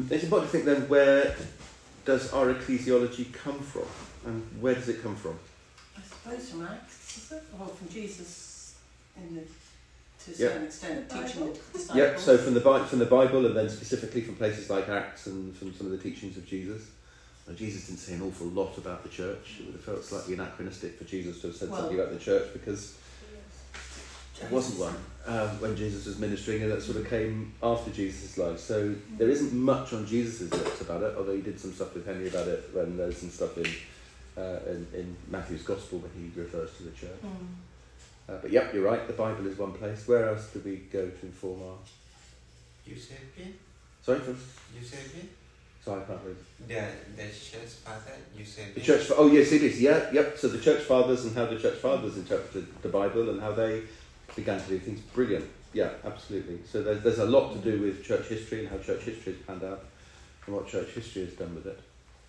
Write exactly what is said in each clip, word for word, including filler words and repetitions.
it's important to think then, where does our ecclesiology come from? And where does it come from? I suppose from Acts, is it? Well, from Jesus, in the, to a Yep. certain extent, teaching the disciples. Yep, so from the, Bi- from the Bible, and then specifically from places like Acts and from some of the teachings of Jesus. Now, Jesus didn't say an awful lot about the church. It would have felt slightly anachronistic for Jesus to have said Well, something about the church, because there wasn't one um, when Jesus was ministering, and that sort of came after Jesus' life. So there isn't much on Jesus' lips about it, although he did some stuff with Henry about it when there's some stuff in, uh, in, in Matthew's Gospel when he refers to the church. Mm. Uh, but yep, you're right, the Bible is one place. Where else do we go to inform our... Eusebius? Sorry, from... Eusebius? Sorry, I can't read. The, the church father, Eusebius? The church... Oh, yes, it is. Yeah, yep. So the church fathers and how the church fathers interpreted the Bible and how they began to do things. Brilliant. Yeah, absolutely. So there's, there's a lot to do with church history and how church history has panned out and what church history has done with it.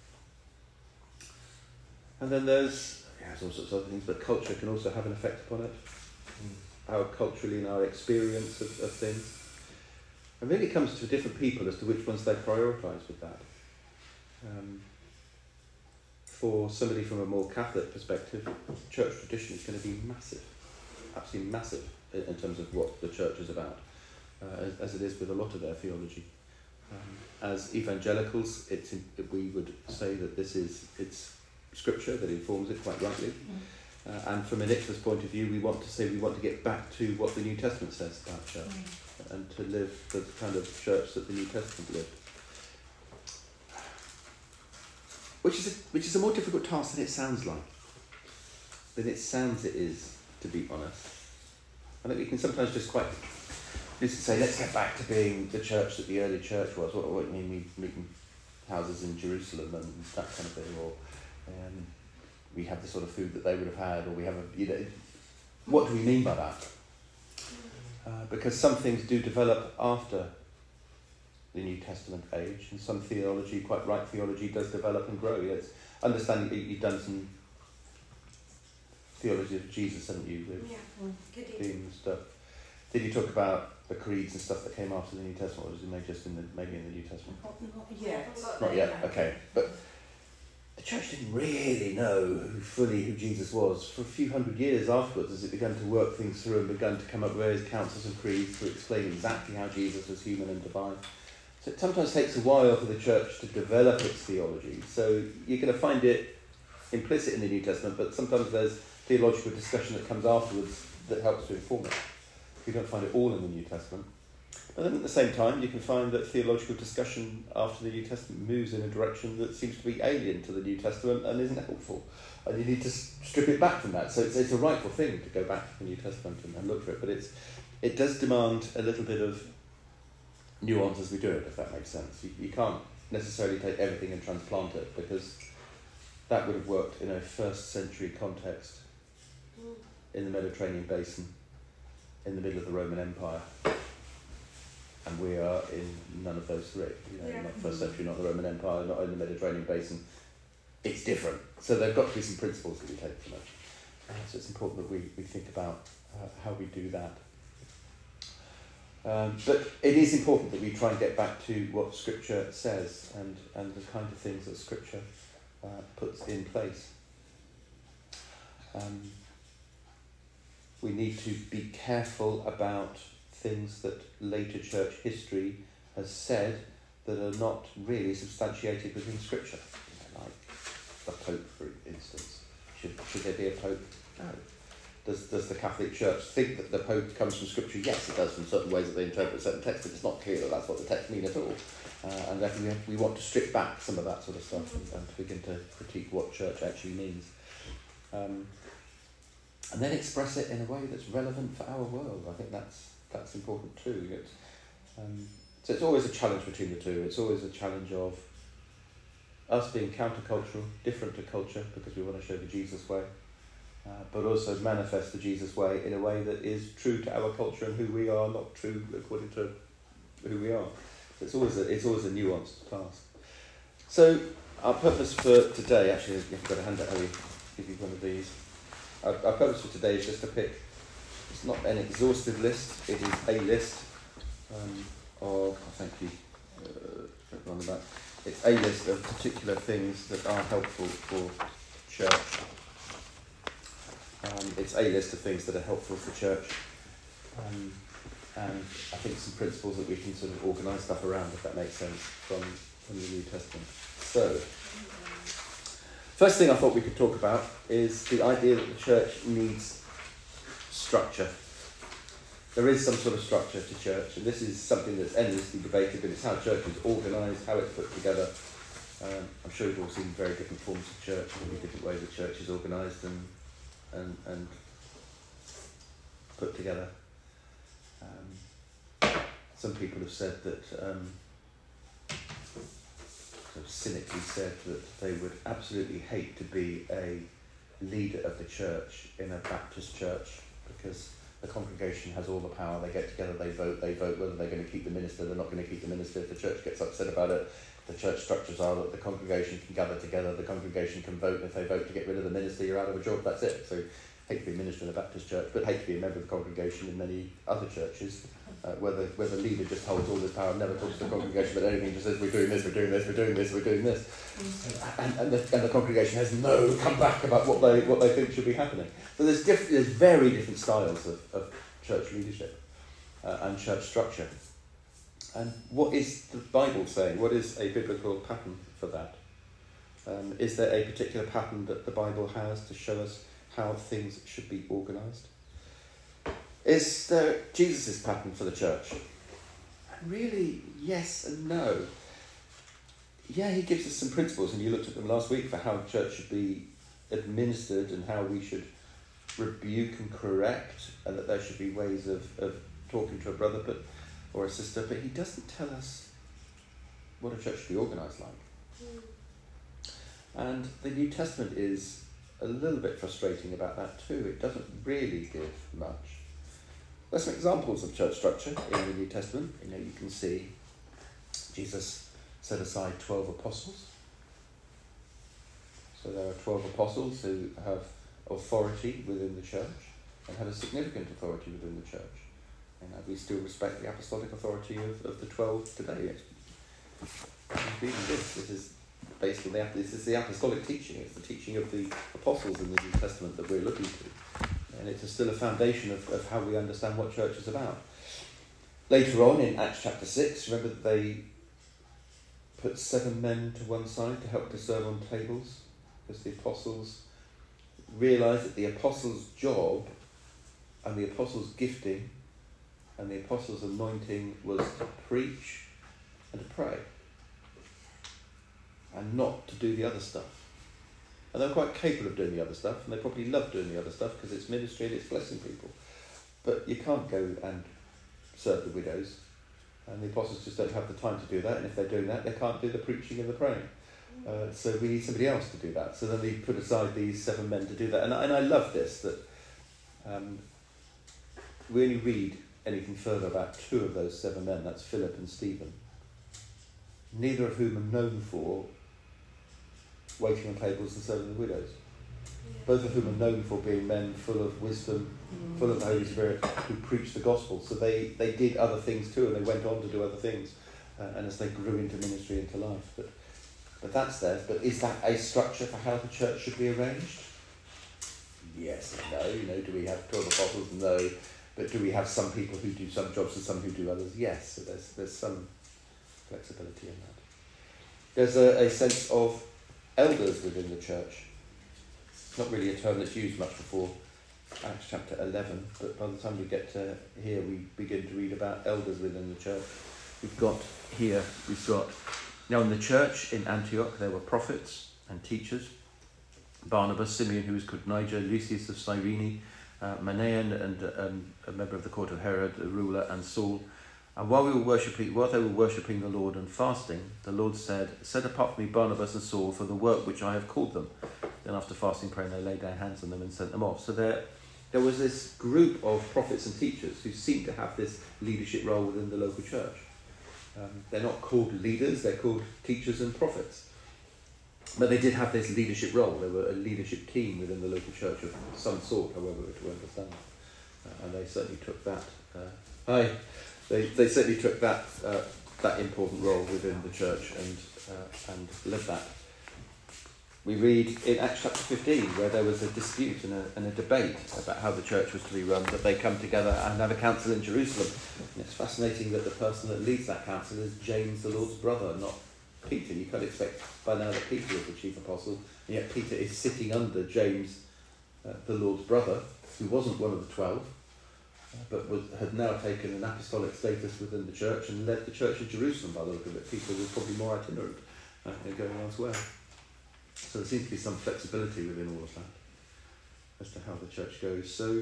And then there's, yeah, there's all sorts of other things, but culture can also have an effect upon it. Mm. Our culturally and our experience of, of things. And really it comes to different people as to which ones they prioritise with that. Um, for somebody from a more Catholic perspective, church tradition is going to be massive. Absolutely massive in, in terms of what the church is about, uh, as, as it is with a lot of their theology. Um, as evangelicals, it's in, we would say that this is it's scripture that informs it quite rightly. Mm. Uh, and from a Nicholas point of view, we want to say we want to get back to what the New Testament says about church, mm. and to live the kind of church that the New Testament lived. Which is a, which is a more difficult task than it sounds like. Than it sounds it is, to be honest. I think we can sometimes just quite just say, let's get back to being the church that the early church was. What, what do you mean we meeting houses in Jerusalem and that kind of thing, or um, we have the sort of food that they would have had, or we have a, you know, what do we mean by that? Uh, because some things do develop after the New Testament age, and some theology, quite right theology, does develop and grow. It's understanding you've done some theology of Jesus, haven't you, with yeah. theme and stuff. Did you talk about the creeds and stuff that came after the New Testament, or was it maybe just in the maybe in the New Testament? Not, not yet. Not yet. Okay, but the church didn't really know who fully who Jesus was for a few hundred years afterwards, as it began to work things through and began to come up with various councils and creeds to explain exactly how Jesus was human and divine. So it sometimes takes a while for the church to develop its theology. So you're going to find it implicit in the New Testament, but sometimes there's theological discussion that comes afterwards that helps to inform it. You don't find it all in the New Testament. But then at the same time, you can find that theological discussion after the New Testament moves in a direction that seems to be alien to the New Testament and isn't helpful. And you need to strip it back from that. So it's, it's a rightful thing to go back to the New Testament and, and look for it. But it's it does demand a little bit of nuance as we do it, if that makes sense. You, you can't necessarily take everything and transplant it, because that would have worked in a first century context in the Mediterranean basin, in the middle of the Roman Empire. And we are in none of those three. You know, Yeah. not first century, not the Roman Empire, not in the Mediterranean basin. It's different. So there have got to be some principles that we take from it. Uh, so it's important that we, we think about uh, how we do that. Um, but it is important that we try and get back to what Scripture says and, and the kind of things that Scripture uh, puts in place. Um, we need to be careful about things that later church history has said that are not really substantiated within Scripture. Like the Pope, for instance. Should, should there be a Pope? No. Does, does the Catholic Church think that the Pope comes from Scripture? Yes, it does, from certain ways that they interpret certain texts, but it's not clear that that's what the text mean at all. Uh, and therefore we, have, we want to strip back some of that sort of stuff and, and to begin to critique what church actually means. Um, and then express it in a way that's relevant for our world. I think that's that's important too. It's, um, so it's always a challenge between the two. It's always a challenge of us being countercultural, different to culture, because we want to show the Jesus way, uh, but also manifest the Jesus way in a way that is true to our culture and who we are, not true according to who we are. So it's always a, it's always a nuanced task. So our purpose for today, actually, you've got a handout, Ellie, give you one of these. Our, our purpose for today is just to pick, it's not an exhaustive list, it is a list um, of, oh, thank you, uh, on about. It's a list of particular things that are helpful for church. Um, it's a list of things that are helpful for church. Um, and I think some principles that we can sort of organise stuff around, if that makes sense, from, from the New Testament. So, first thing I thought we could talk about is the idea that the church needs structure. There is some sort of structure to church, and this is something that's endlessly debated, but it's how church is organised, how it's put together. Um, I'm sure you've all seen very different forms of church, many different ways that church is organised and, and, and put together. Um, some people have said that, um, sort of cynically said that they would absolutely hate to be a leader of the church in a Baptist church, because the congregation has all the power. They get together, they vote, they vote whether they're going to keep the minister, they're not going to keep the minister. If the church gets upset about it, the church structures are that the congregation can gather together, the congregation can vote, and if they vote to get rid of the minister, you're out of a job, that's it. So, hate to be a minister in a Baptist church, but hate to be a member of the congregation in many other churches, uh, where, the, where the leader just holds all this power, never talks to the congregation about anything, just says, we're doing this, we're doing this, we're doing this, we're doing this. Mm-hmm. And, and, the, and the congregation has no comeback about what they what they think should be happening. So there's, diff- there's very different styles of, of church leadership uh, and church structure. And what is the Bible saying? What is a biblical pattern for that? Um, is there a particular pattern that the Bible has to show us how things should be organised? Is there Jesus' pattern for the church? And really, yes and no. Yeah, he gives us some principles, and you looked at them last week, for how church should be administered and how we should rebuke and correct, and that there should be ways of, of talking to a brother but or a sister, but he doesn't tell us what a church should be organised like. Mm. And the New Testament is a little bit frustrating about that too. It doesn't really give much. There's some examples of church structure in the New Testament. You know, you can see Jesus set aside twelve apostles. So there are twelve apostles who have authority within the church and have a significant authority within the church. And we still respect the apostolic authority of, of the twelve today. Even this, this is basically the, this is the apostolic teaching. It's the teaching of the apostles in the New Testament that we're looking to. And it's still a foundation of, of how we understand what church is about. Later on in Acts chapter six, remember that they put seven men to one side to help to serve on tables, because the apostles realised that the apostles' job and the apostles' gifting and the apostles' anointing was to preach and to pray, and not to do the other stuff. And they're quite capable of doing the other stuff, and they probably love doing the other stuff because it's ministry and it's blessing people. But you can't go and serve the widows, and the apostles just don't have the time to do that, and if they're doing that, they can't do the preaching and the praying. Uh, so we need somebody else to do that. So then they put aside these seven men to do that. And, and I love this, that um, we only read anything further about two of those seven men, that's Philip and Stephen, neither of whom are known for waiting on tables and serving the widows. Yeah. Both of whom are known for being men full of wisdom, mm. full of the Holy Spirit, who preached the gospel. So they, they did other things too, and they went on to do other things, uh, and as they grew into ministry, into life. But but that's there. But is that a structure for how the church should be arranged? Yes and no. You know, do we have twelve apostles? No. But do we have some people who do some jobs and some who do others? Yes. So there's there's some flexibility in that. There's a, a sense of elders within the church. Not really a term that's used much before Acts chapter eleven, but by the time we get to here, we begin to read about elders within the church. We've got here, we've got, now in the church in Antioch, there were prophets and teachers. Barnabas, Simeon, who was called Niger, Lucius of Cyrene, uh, Manaen, and um, a member of the court of Herod, a ruler, and Saul. And while we were worshipping, while they were worshipping the Lord and fasting, the Lord said, "Set apart for me Barnabas and Saul for the work which I have called them." Then after fasting, praying, they laid their hands on them and sent them off. So there, there was this group of prophets and teachers who seemed to have this leadership role within the local church. Um, they're not called leaders, they're called teachers and prophets. But they did have this leadership role. They were a leadership team within the local church of some sort, however to understand. Uh, and they certainly took that. Uh, hi. They they certainly took that uh, that important role within the church and uh, and live that. We read in Acts chapter fifteen where there was a dispute and a, and a debate about how the church was to be run, that they come together and have a council in Jerusalem. And it's fascinating that the person that leads that council is James, the Lord's brother, not Peter. You can't expect by now that Peter is the chief apostle, and yet Peter is sitting under James, uh, the Lord's brother, who wasn't one of the twelve, uh, but was, had now taken an apostolic status within the church and led the church in Jerusalem by the look of it. Peter was probably more itinerant uh, and going elsewhere. So there seems to be some flexibility within all of that as to how the church goes. So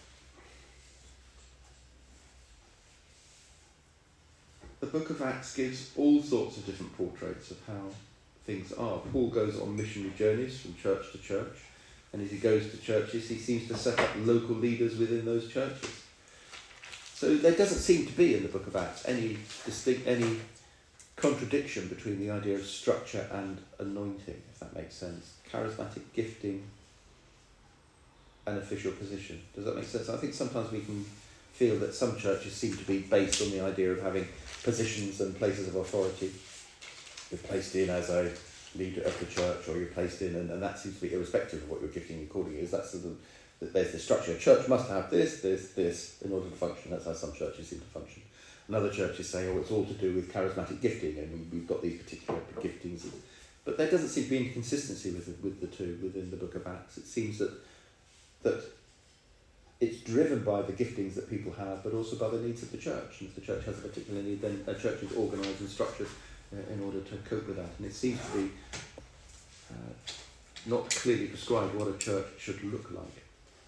the book of Acts gives all sorts of different portraits of how things are. Paul goes on missionary journeys from church to church, and as he goes to churches, he seems to set up local leaders within those churches. So there doesn't seem to be in the book of Acts any distinct, any contradiction between the idea of structure and anointing, if that makes sense. Charismatic gifting and official position. Does that make sense? I think sometimes we can feel that some churches seem to be based on the idea of having positions and places of authority. You're placed in as a leader of the church, or you're placed in, and, and that seems to be irrespective of what your gifting and calling is. That's sort of, that there's the structure. A church must have this, this, this in order to function. That's how some churches seem to function. Another churches say, oh, it's all to do with charismatic gifting, and we, we've got these particular giftings. But there doesn't seem to be any consistency with the, with the two within the book of Acts. It seems that that it's driven by the giftings that people have, but also by the needs of the church. And if the church has a particular need, then a church is organised and structured uh, in order to cope with that. And it seems to be uh, not clearly prescribed what a church should look like.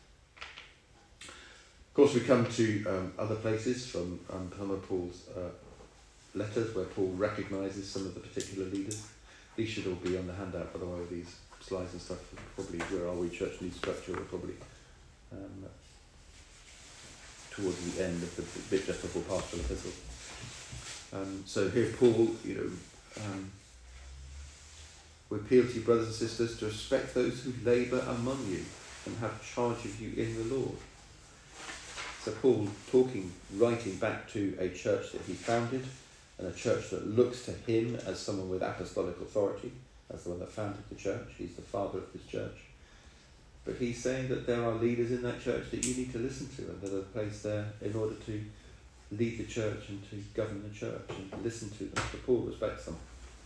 Of course, we come to um, other places from um, some of Paul's uh, letters where Paul recognises some of the particular leaders. These should all be on the handout, by the way, these slides and stuff. Probably where are we? Church needs structure. We're probably um, towards the end of the bit just before pastoral epistle. Um, so here, Paul, you know, um, we appeal to you, brothers and sisters, to respect those who labour among you and have charge of you in the Lord. So Paul talking, writing back to a church that he founded, and a church that looks to him as someone with apostolic authority, as the one that founded the church. He's the father of this church. But he's saying that there are leaders in that church that you need to listen to, and that are placed there in order to lead the church and to govern the church and listen to them. So Paul respects them.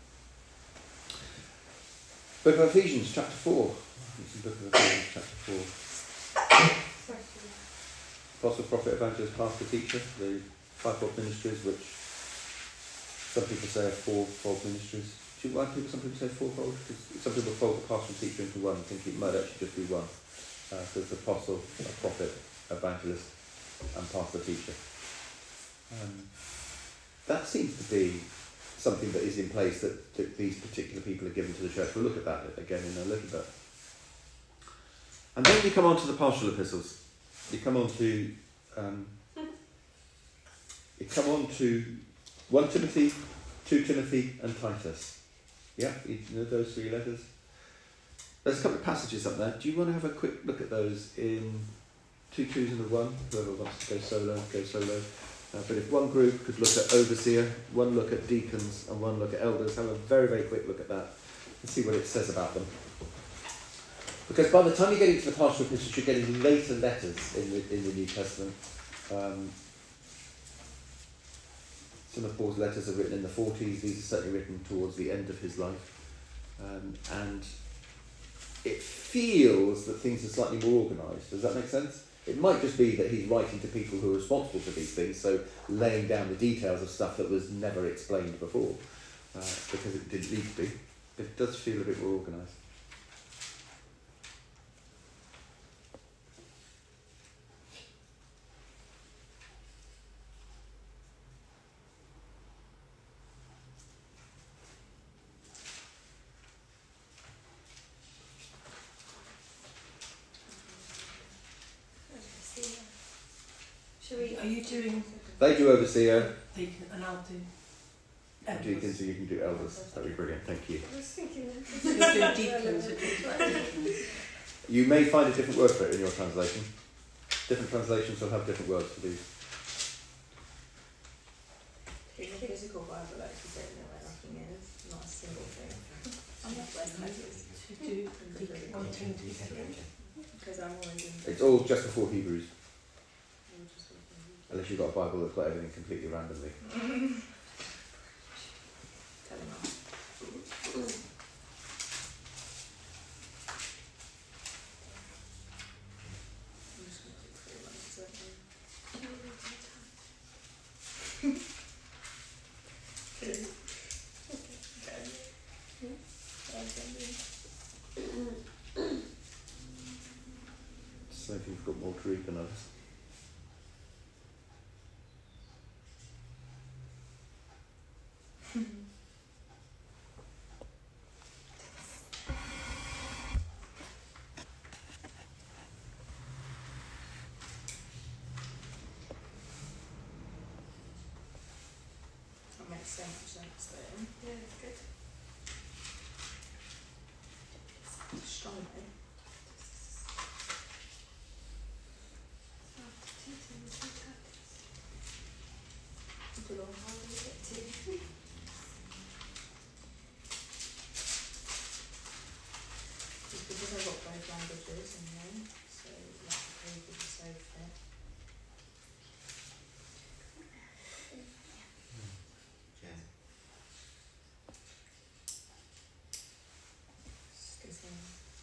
Book of Ephesians, chapter four. This is the book of Ephesians, chapter four. Apostle, prophet, evangelist, pastor, teacher, the fivefold ministries, which some people say are fourfold ministries. Do you, why people, some people say fourfold? Because some people fold the pastor and teacher into one, thinking it might actually just be one. Uh, so it's apostle, a prophet, evangelist, and pastor, teacher. Um, that seems to be something that is in place that, that these particular people are given to the church. We'll look at that again in a little bit. And then you come on to the pastoral epistles. You come on to um, you come on to First Timothy, Second Timothy, and Titus. Yeah, you know those three letters. There's a couple of passages up there. Do you want to have a quick look at those in two twos and a one? Whoever wants to go solo, go solo. Uh, but if one group could look at overseer, one look at deacons, and one look at elders, have a very, very quick look at that and see what it says about them. Because by the time you get into the pastoral epistles, you're getting later letters in the in the New Testament. Um, some of Paul's letters are written in the forties. These are certainly written towards the end of his life. Um, and it feels that things are slightly more organised. Does that make sense? It might just be that he's writing to people who are responsible for these things, so laying down the details of stuff that was never explained before, uh, because it didn't need to be. But it does feel a bit more organised. Are you doing They do overseer, deacon and I'll do and deacons, so you can do elders. That'd be brilliant, thank you. I was thinking that. You'll do deacons, it talks about deacons. You may find a different word for it in your translation. Different translations will have different words for these. In the physical Bible, like you said, know where nothing is, not a single thing. I'm not where Moses To do one thing. because I'm always in. It's all just before Hebrews, I'm just looking. unless you've got a Bible that's got everything completely randomly. Tell him off. I'm just going to do three ones, so Good. Some of you've got more to read than others. That makes so much sense then. Yeah, it's good. Strong though. Good on how we get to. Just because I've got both languages in there, so that's a very good so fit. Yeah. Just gonna say.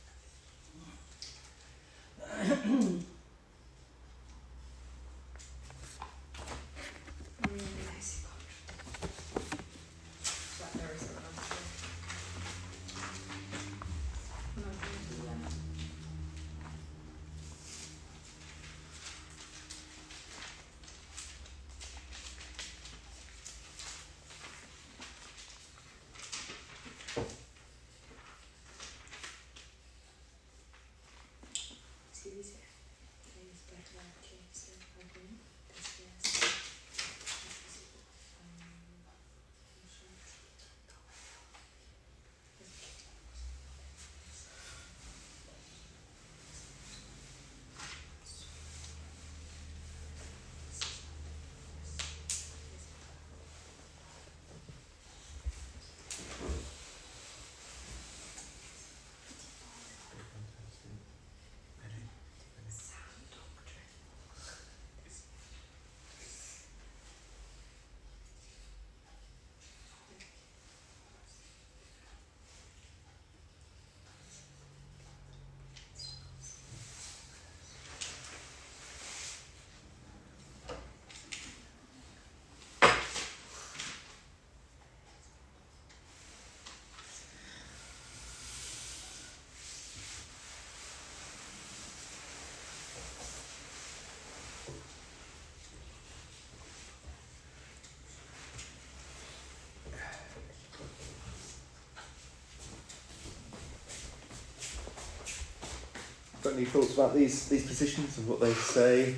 Like there is something else there. No, I can't do that. See these here? These better like kids, so I think this yes. This is um insurance. Got any thoughts about these these positions and what they say?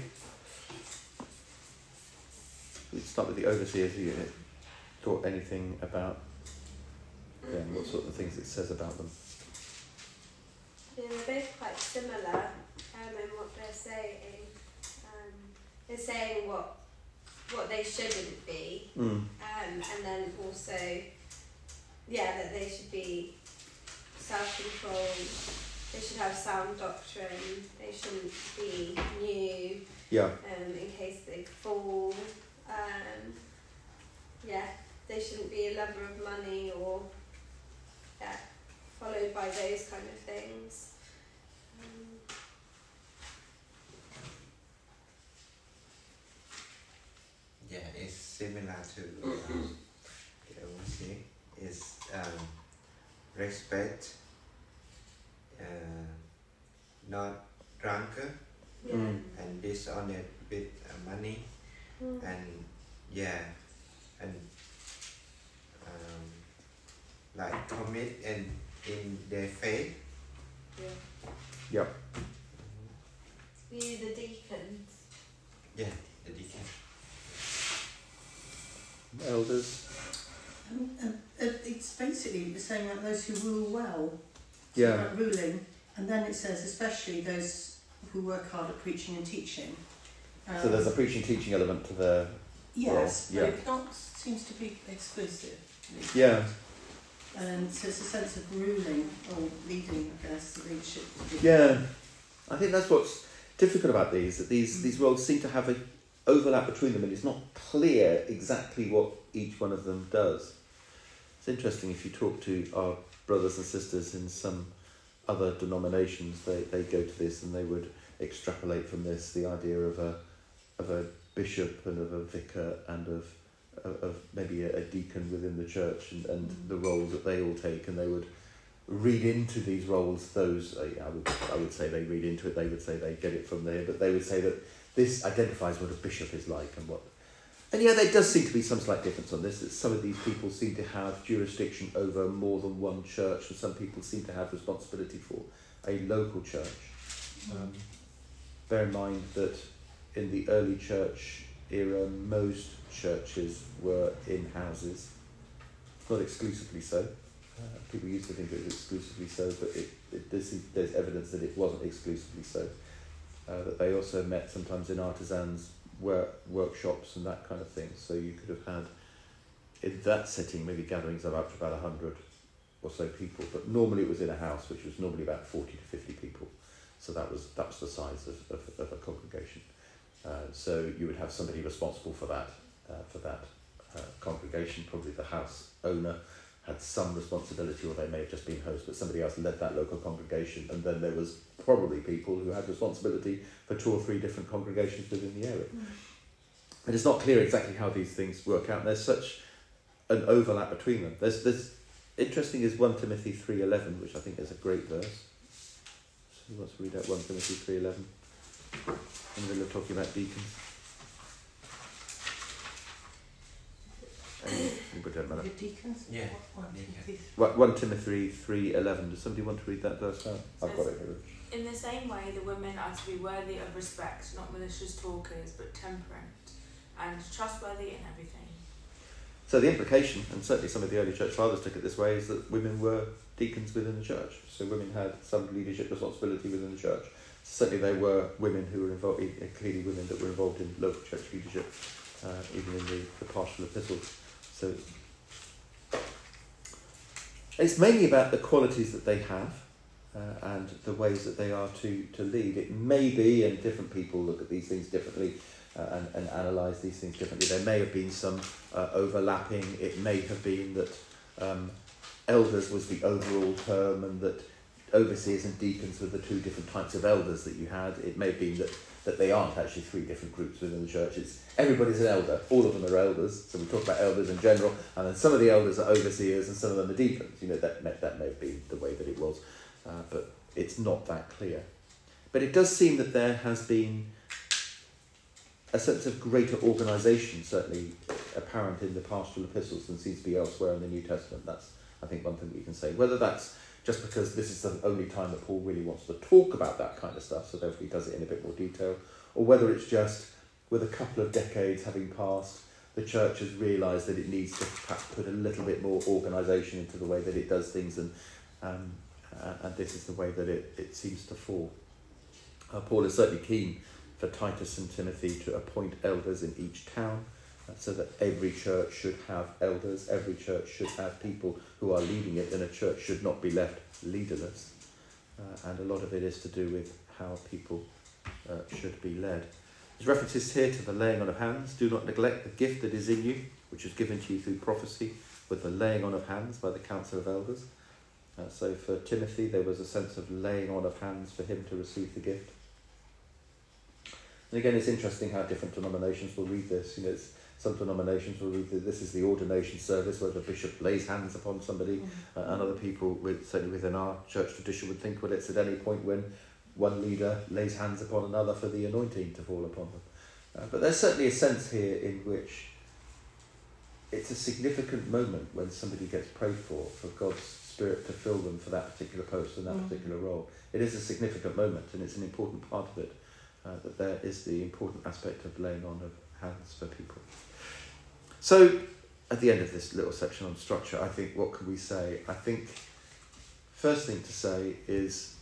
Let's start with the overseers. Have you thought anything about them? What sort of things it says about them? Yeah, they're both quite similar um, in what they're saying. Um, they're saying what what they shouldn't be, Mm. um, and then also, yeah, that they should be self-controlled. They should have sound doctrine. They shouldn't be new Yeah. um, in case they fall. Um, yeah, they shouldn't be a lover of money or yeah, followed by those kind of things. Um, Yeah, it's similar to um, the overseas. It's um, respect, uh, not drunkard, yeah. Mm. and dishonest with uh, money, Mm. and yeah, and um, like commit and in their faith. Yeah. Yep. Were you the deacons? Yeah, the deacon. Elders. Um, um, uh, it's basically saying like those who rule well. So Yeah. like ruling, and then it says especially those who work hard at preaching and teaching. Um, So there's a preaching teaching element to the Yes, Well, but yeah. it not seems to be exclusive. Yeah, And so it's a sense of ruling or leading, I guess, the leadership. yeah. I think that's what's difficult about these, that these, these roles seem to have an overlap between them and it's not clear exactly what each one of them does. It's interesting if you talk to our brothers and sisters in some other denominations, they, they go to this and they would extrapolate from this the idea of a of a bishop and of a vicar and of of, of maybe a, a deacon within the church and, and the roles that they all take, and they would read into these roles those uh, I would I would say they read into it, they would say they get it from there, but they would say that this identifies what a bishop is like and what. And yeah, there does seem to be some slight difference on this. That some of these people seem to have jurisdiction over more than one church, and some people seem to have responsibility for a local church. Um, bear in mind that in the early church era, most churches were in houses. Not exclusively so. Uh, people used to think it was exclusively so, but it, it, there's, there's evidence that it wasn't exclusively so. Uh, that they also met sometimes in artisans' work, workshops and that kind of thing. So you could have had, in that setting, maybe gatherings of up to about one hundred or so people. But normally it was in a house, which was normally about forty to fifty people. So that was that was the size of, of, of a congregation. Uh, so you would have somebody responsible for that, uh, for that uh, congregation. Probably the house owner had some responsibility, or they may have just been host, but somebody else led that local congregation, and then there was probably people who had responsibility for two or three different congregations within the area. Mm. And it's not clear exactly how these things work out, and there's such an overlap between them. There's, there's interesting is First Timothy three eleven, which I think is a great verse. So who wants to read out First Timothy three eleven? In the middle of talking about deacons. Anybody don't matter. The deacons? Yeah, What, deacons. what, First Timothy three eleven. Does somebody want to read that verse out? I've got it here. In the same way, the women are to be worthy of respect, not malicious talkers, but temperate and trustworthy in everything. So the implication, and certainly some of the early church fathers took it this way, is that women were deacons within the church. So women had some leadership responsibility within the church. Certainly there were women who were involved, clearly women that were involved in local church leadership, uh, even in the, the pastoral epistles. So it's mainly about the qualities that they have uh, and the ways that they are to, to lead. It may be, and different people look at these things differently uh, and, and analyse these things differently. There may have been some uh, overlapping. It may have been that um, elders was the overall term, and that overseers and deacons were the two different types of elders that you had. It may be that, that they aren't actually three different groups within the church. It's everybody's an elder. All of them are elders. So we talk about elders in general, and then some of the elders are overseers and some of them are deacons. You know, that may, that may have been the way that it was, uh, but it's not that clear. But it does seem that there has been a sense of greater organisation, certainly apparent in the pastoral epistles, than seems to be elsewhere in the New Testament. That's, I think, one thing we can say. Whether that's just because this is the only time that Paul really wants to talk about that kind of stuff, so therefore he does it in a bit more detail, or whether it's just with a couple of decades having passed, the church has realised that it needs to perhaps put a little bit more organisation into the way that it does things, and um, uh, and this is the way that it, it seems to fall. Uh, Paul is certainly keen for Titus and Timothy to appoint elders in each town, uh, so that every church should have elders, every church should have people who are leading it, and a church should not be left leaderless. Uh, and a lot of it is to do with how people uh, should be led. There's references here to the laying on of hands. Do not neglect the gift that is in you, which is given to you through prophecy, with the laying on of hands by the council of elders. Uh, so for Timothy, there was a sense of laying on of hands for him to receive the gift. And again, it's interesting how different denominations will read this. You know, it's, some denominations will read that this is the ordination service where the bishop lays hands upon somebody, mm-hmm. uh, and other people, with, certainly within our church tradition, would think, well, it's at any point when one leader lays hands upon another for the anointing to fall upon them. Uh, but there's certainly a sense here in which it's a significant moment when somebody gets prayed for, for God's Spirit to fill them for that particular post and that mm. particular role. It is a significant moment, and it's an important part of it, uh, that there is the important aspect of laying on of hands for people. So, at the end of this little section on structure, I think, what can we say? I think, first thing to say is,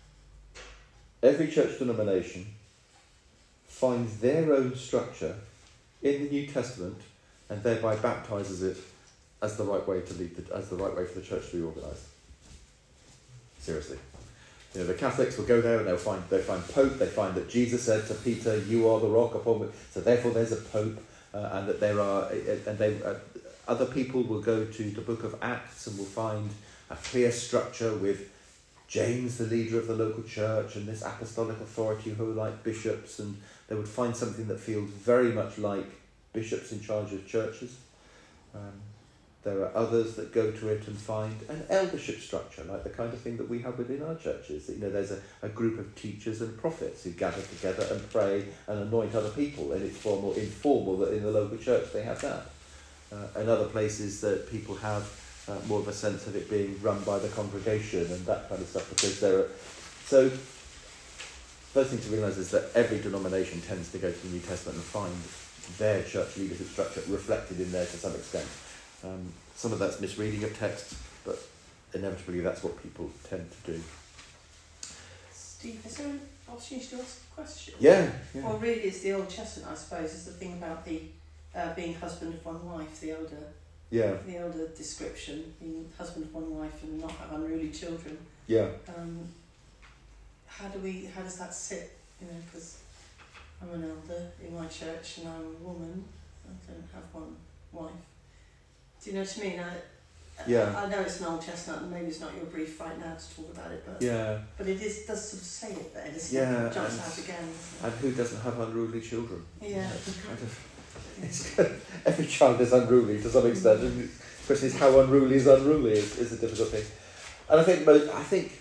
every church denomination finds their own structure in the New Testament and thereby baptises it as the right way to lead, the, as the right way for the church to be organised. Seriously. You know, the Catholics will go there and they'll find, they find Pope, they find that Jesus said to Peter, you are the rock upon which, so therefore there's a Pope, uh, and that there are, and they, uh, other people will go to the book of Acts and will find a clear structure with James, the leader of the local church, and this apostolic authority who are like bishops, and they would find something that feels very much like bishops in charge of churches. Um, there are others that go to it and find an eldership structure, like the kind of thing that we have within our churches. You know, there's a, a group of teachers and prophets who gather together and pray and anoint other people, and it's far more informal that in the local church they have that. Uh, and other places that people have uh, more of a sense of it being run by the congregation and that kind of stuff, because there are... So, first thing to realise is that every denomination tends to go to the New Testament and find their church leadership structure reflected in there to some extent. Um, some of that's misreading of texts, but inevitably that's what people tend to do. Steve, is there an opportunity to ask a question? Yeah, yeah. Well, really, it's the Old Testament, I suppose, is the thing about the uh, being husband of one wife, the elder, Yeah, the elder description, being husband of one wife and not have unruly children. yeah. Um, how do we? How does that sit? You know, because I'm an elder in my church and I'm a woman. I don't have one wife. Do you know what I mean? I, Yeah. I, I know it's an Old Testament and maybe it's not your brief right now to talk about it, but Yeah, but it is does sort of say it there. Doesn't Yeah, it? It jumps and- out again. and who doesn't have unruly children? Yeah. It's kind of, it's kind of, every child is unruly to some extent, and the question is how unruly is unruly is, is a difficult thing. And I think most, I think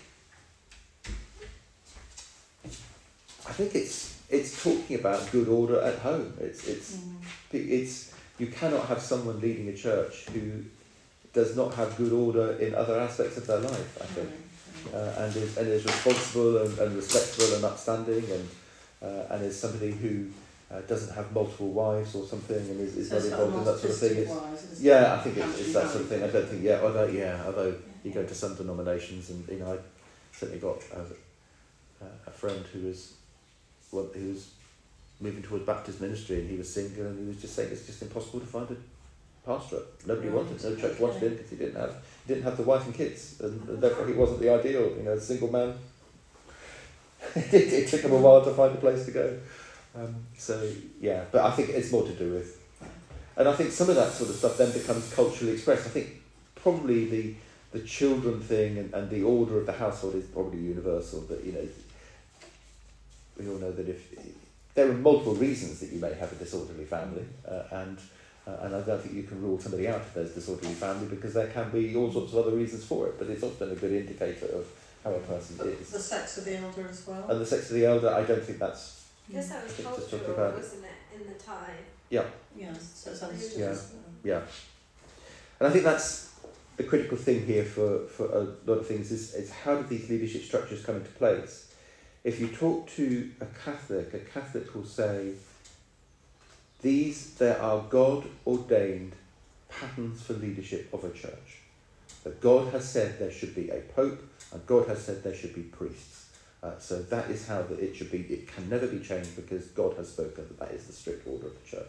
I think it's it's talking about good order at home. It's it's Mm. it's you cannot have someone leading a church who does not have good order in other aspects of their life, I think. Uh, and is and is responsible and, and respectful and upstanding, and uh, and is somebody who uh, doesn't have multiple wives or something, and is, is So not it's got involved in that sort of thing. It's, wise, isn't it? yeah, I think it's, Country it's that sort of thing. I married. don't think yeah, although yeah, although you go to some denominations, and you know, I certainly got a, a friend who was well, who was moving towards Baptist ministry, and he was single, and he was just saying it's just impossible to find a pastorate. Nobody Right, wanted, no church okay. wanted him because he didn't have he didn't have the wife and kids, and, and therefore he wasn't the ideal, you know, single man. it, it took him a while to find a place to go. Um, so yeah, but I think it's more to do with, and I think some of that sort of stuff then becomes culturally expressed. I think probably the the children thing and, and the order of the household is probably universal. But you know, we all know that if there are multiple reasons that you may have a disorderly family, uh, and uh, and I don't think you can rule somebody out if there's disorderly family, because there can be all sorts of other reasons for it. But it's often a good indicator of how a person The, is. the sex of the elder as well. And the sex of the elder, I don't think that's I guess that was I think just talking cultural, about- wasn't it, in the time? yeah, so it's understood. Yeah. as- Yeah, and I think that's the critical thing here for, for a lot of things is, is how do these leadership structures come into place? If you talk to a Catholic, a Catholic will say, these, there are God-ordained patterns for leadership of a church. That God has said there should be a pope, and God has said there should be priests. Uh, so that is how that it should be. It can never be changed because God has spoken that that is the strict order of the church.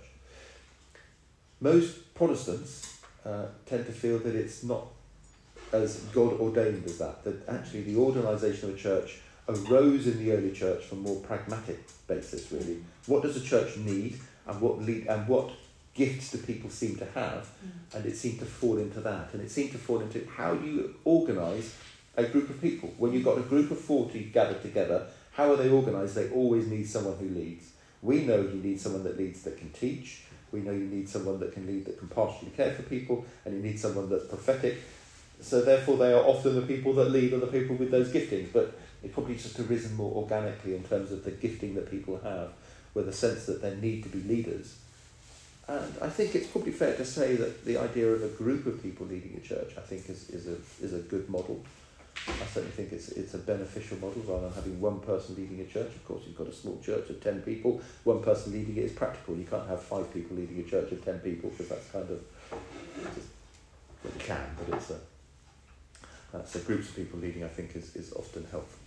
Most Protestants uh, tend to feel that it's not as God ordained as that, that actually the organisation of a church arose in the early church from a more pragmatic basis, really. What does a church need, and what lead and what gifts do people seem to have? Mm. And it seemed to fall into that. And it seemed to fall into how do you organise a group of people? When you've got a group of forty gathered together, how are they organised? They always need someone who leads. We know you need someone that leads that can teach. We know you need someone that can lead that can pastorally care for people, and you need someone that's prophetic. So therefore they are often the people that lead are the people with those giftings, but it's probably just arisen more organically in terms of the gifting that people have, with a sense that there need to be leaders. And I think it's probably fair to say that the idea of a group of people leading a church, I think, is, is a is a good model. I certainly think it's it's a beneficial model rather than having one person leading a church. Of course, you've got a small church of ten people. One person leading it is practical. You can't have five people leading a church of ten people because that's kind of just, well, you can, but it's a uh, so groups of people leading, I think, is, is often helpful.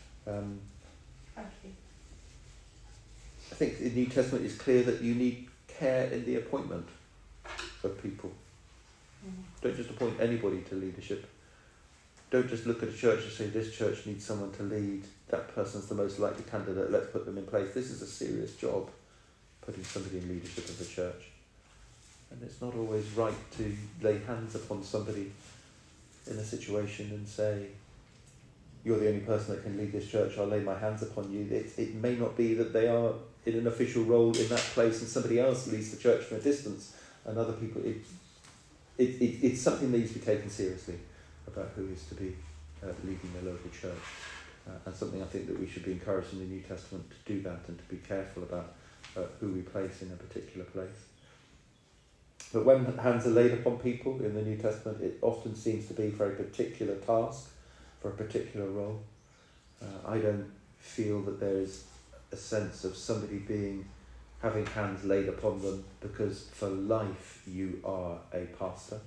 Um, Thank you. I think the New Testament is clear that you need care in the appointment of people. Don't just appoint anybody to leadership. Don't just look at a church and say, this church needs someone to lead, that person's the most likely candidate, let's put them in place. This is a serious job, putting somebody in leadership of the church. And it's not always right to lay hands upon somebody in a situation and say, you're the only person that can lead this church, I'll lay my hands upon you. It, it may not be that they are in an official role in that place and somebody else leads the church from a distance and other people. It, it, it, it's something that needs to be taken seriously about who is to be uh, leading the local church. Uh, and something I think that we should be encouraged in the New Testament to do that and to be careful about uh, who we place in a particular place. But when hands are laid upon people in the New Testament, it often seems to be for a particular task, for a particular role. Uh, I don't feel that there is a sense of somebody being, having hands laid upon them because for life you are a pastor.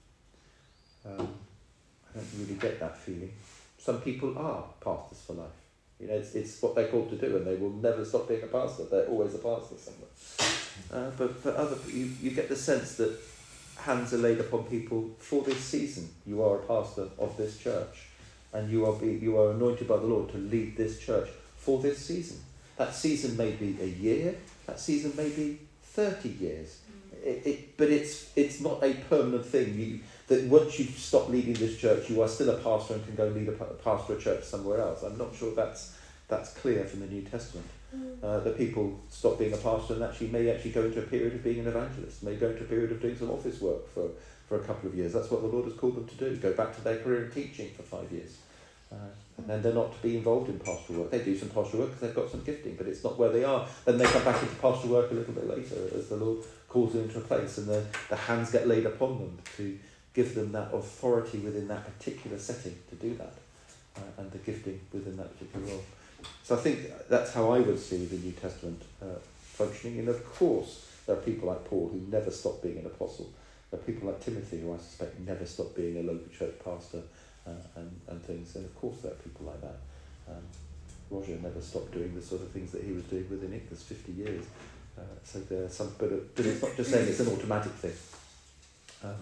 Um, I don't really get that feeling. Some people are pastors for life. You know, it's it's what they're called to do, and they will never stop being a pastor. They're always a pastor somewhere. Uh, but for other people, you, you get the sense that hands are laid upon people for this season. You are a pastor of this church, and you are be, you are anointed by the Lord to lead this church for this season. That season may be a year. That season may be thirty years. Mm. It, it, but it's it's not a permanent thing. You, that once you stop leading this church, you are still a pastor and can go lead a pastor a church somewhere else. I'm not sure that's that's clear from the New Testament. Mm. Uh, that people stop being a pastor and actually may actually go into a period of being an evangelist, may go into a period of doing some office work for, for a couple of years. That's what the Lord has called them to do, go back to their career in teaching for five years. Uh, and then they're not to be involved in pastoral work. They do some pastoral work because they've got some gifting, but it's not where they are. Then they come back into pastoral work a little bit later as the Lord calls them into a place, and the, the hands get laid upon them to give them that authority within that particular setting to do that, uh, and the gifting within that particular role. So I think that's how I would see the New Testament uh, functioning. And of course, there are people like Paul who never stopped being an apostle. There are people like Timothy who I suspect never stopped being a local church pastor uh, and, and things. And of course, there are people like that. Um, Roger never stopped doing the sort of things that he was doing within Ichthus fifty years. Uh, so there are some, but, but it's not just saying it's an automatic thing. Um,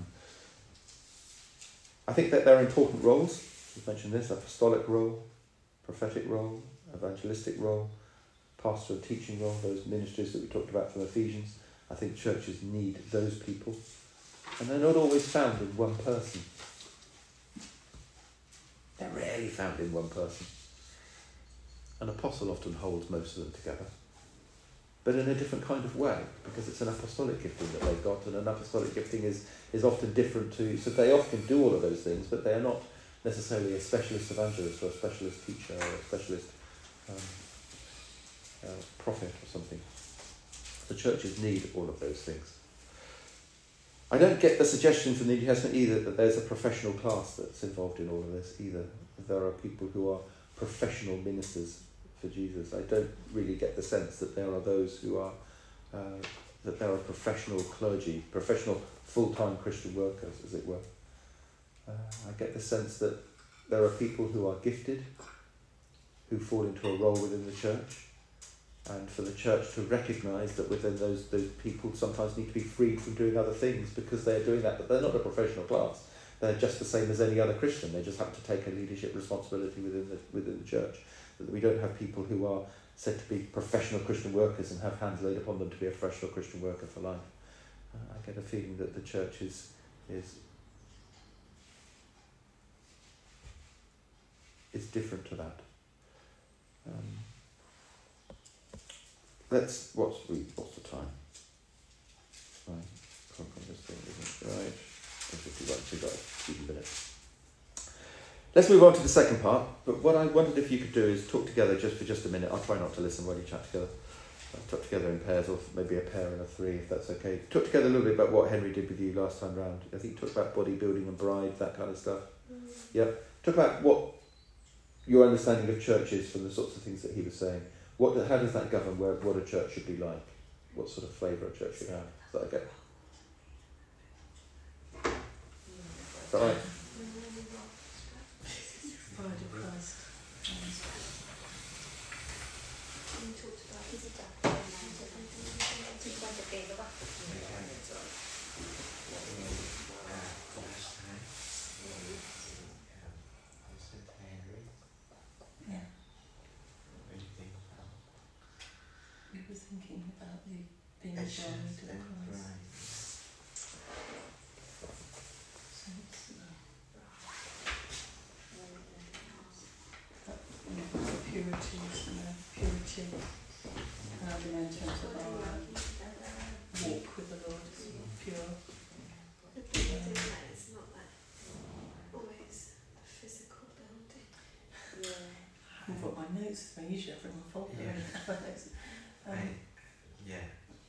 I think that there are important roles. We've mentioned this: apostolic role, prophetic role, evangelistic role, pastor and teaching role, those ministries that we talked about from Ephesians. I think churches need those people. And they're not always found in one person. They're rarely found in one person. An apostle often holds most of them together, but in a different kind of way, because it's an apostolic gifting that they've got, and an apostolic gifting is, is often different to, so they often do all of those things, but they are not necessarily a specialist evangelist or a specialist teacher or a specialist Um, uh, prophet or something. The churches need all of those things. I don't get the suggestion from the New Testament either that there's a professional class that's involved in all of this either. There are people who are professional ministers for Jesus. I don't really get the sense that there are those who are, uh, that there are professional clergy, professional full-time Christian workers, as it were. Uh, I get the sense that there are people who are gifted, who fall into a role within the church, and for the church to recognise that within those those people sometimes need to be freed from doing other things because they're doing that, but they're not a professional class. They're just the same as any other Christian. They just have to take a leadership responsibility within the within the church. That we don't have people who are said to be professional Christian workers and have hands laid upon them to be a professional Christian worker for life. Uh, I get a feeling that the church is is is different to that. Um, let's, what's, we, what's the time? Right, clock on this thing, isn't it? Right, fifty-one, so we've got a few minutes. Let's move on to the second part, but what I wondered if you could do is talk together just for just a minute. I'll try not to listen while you chat together. I'll talk together in pairs, or maybe a pair and a three, if that's okay. Talk together a little bit about what Henry did with you last time round. I think you talked about bodybuilding and bride, that kind of stuff. Mm. Yeah, talk about what your understanding of church is from the sorts of things that he was saying. What, how does that govern where, what a church should be like? What sort of flavour a church should have? Is that okay? Is that right? Bride of Christ. We talked about his death. ci quante credo, va. Yeah. We were thinking about the being joined to Christ. So it's, uh, that, you know, the purity, you know, purity, how we know in terms of our um, walk with the Lord is pure. The building, that it's not like always a physical building. I haven't got my notes, I usually I bring my folder Yeah. in. notes. Um, I, yeah.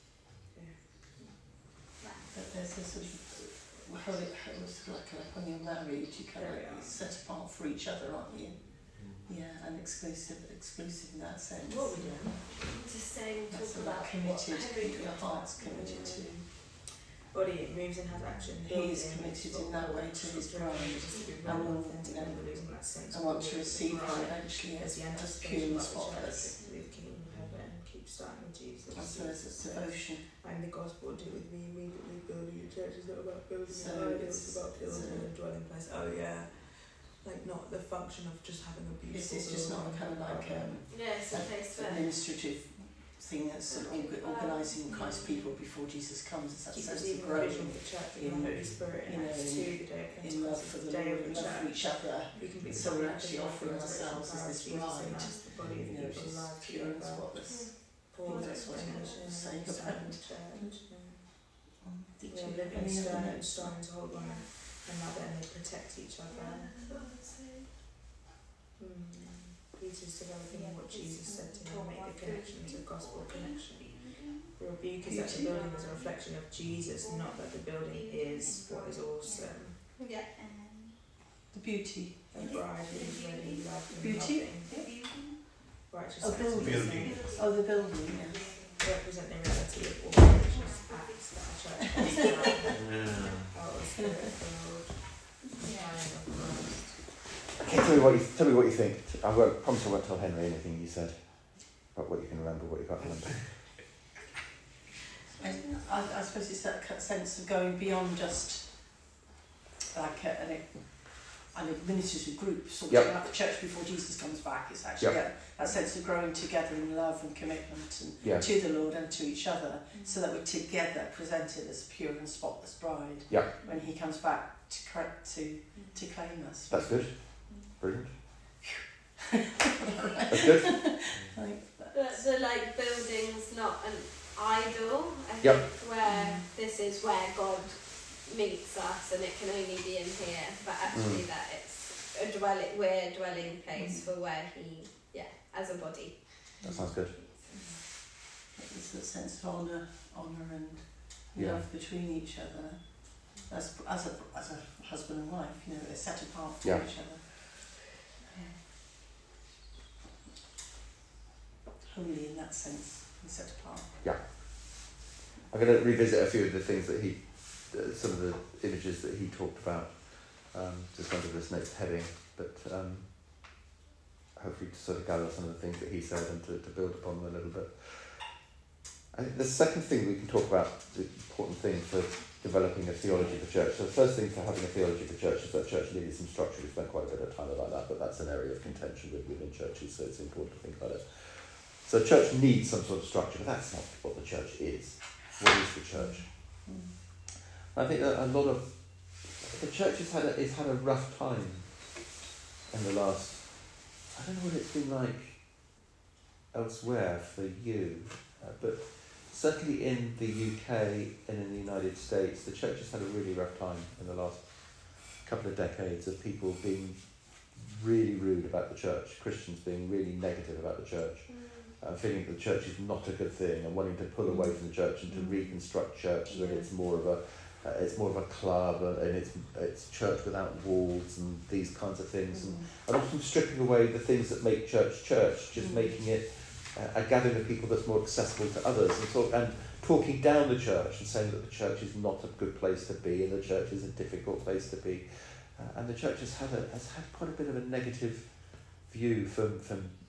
But there's a sort of, how it, how it was sort of like a, when you're married, you kind of you're set apart for each other, aren't you? Yeah, and exclusive, exclusive in that sense. What we doing? Just saying, That's talk about about committed, what Henry your heart's committed to. Body, it moves and has action. He is committed in that way to his bride, and will, you know, and want to receive her eventually as, as pure and spotless. Keep starting with Jesus. And so there's this devotion. And the gospel do with me immediately building a church. It's not about building So an idol, it's- it's about building so- a dwelling place. Oh yeah. Like not the function of just having a beautiful This is just not a kind of like um, Yeah, it's a place where administrative thing that's sort of org- organising Christ's people before Jesus comes. It's that keep sense of receiving the growing vision of the church with in- the Holy Spirit you and know, Acts in- two, the day of in love Pentecost, for the the day Lord, of in the love for church. each other. We can be So we're actually offering resurrection ourselves as power this of Jesus and bride, us, the body of you know, people she's alive pure and together. spotless. Paul That's what he was expansion, saying expansion, about- church. Um, Did Yeah, you living any other stone and notes? stones hold one another and they protect each other. Mm. Peter's developing Yeah, what it's, Jesus said to him, um, make the talk connection about to gospel connection. The rebuke is that Beauty. the building is a reflection of Jesus, not that the building is what is awesome. yeah. The beauty. A bride who is ready, loved and Beauty? loving. Righteous Oh, acts of building. Building. Oh, the building, yes. represent the reality of all righteous acts that the church has done. Yeah. Oh, Spirit filled, dying of Christ. Okay, tell me what you tell me what you think. I won't promise I won't tell Henry anything you said, but what you can remember, what you can't remember. And I, I suppose it's that kind of sense of going beyond just like a, an, an administrative group, sort Yep. of like the church before Jesus comes back. It's actually Yep. a, that sense of growing together in love and commitment and Yeah. to the Lord and to each other, so that we're together presented as pure and spotless bride Yeah. when He comes back to cor- to to claim us. That's good. Brilliant. Right. That's good. Like that. But the like building's not an idol, I Yep. think, where this is where God meets us and it can only be in here, but actually Mm. that it's a dwelling, we're a dwelling place for where He, yeah, as a body. That sounds good. It's a sense of honour, honour and Yeah. love between each other. As as a as a husband and wife, you know, they're set apart from Yeah. each other. Yeah. Holy in that sense, and set apart. I'm going to revisit a few of the things that he, uh, some of the images that he talked about, um, just under this next heading, but um, hopefully to sort of gather some of the things that he said and to, to build upon them a little bit. I think the second thing we can talk about, the important thing for developing a theology for church. So the first thing for having a theology for church is that church needed some structure. We spent quite a bit of time about that, but that's an area of contention with, within churches, so it's important to think about it. So church needs some sort of structure, but that's not what the church is. What is the church? I think that a lot of the church has had a, it's had a rough time in the last. I don't know what it's been like elsewhere for you, uh, but certainly in the U K and in the United States, the church has had a really rough time in the last couple of decades of people being really rude about the church, Christians being really negative about the church. Uh, feeling that the church is not a good thing and wanting to pull away from the church and to Mm. reconstruct church so that Yeah. it's more of a uh, it's more of a club uh, and it's it's church without walls and these kinds of things and, and often stripping away the things that make church church, just Mm. making it uh, a gathering of people that's more accessible to others and talk and talking down the church and saying that the church is not a good place to be and the church is a difficult place to be, uh, and the church has had a has had quite a bit of a negative view from from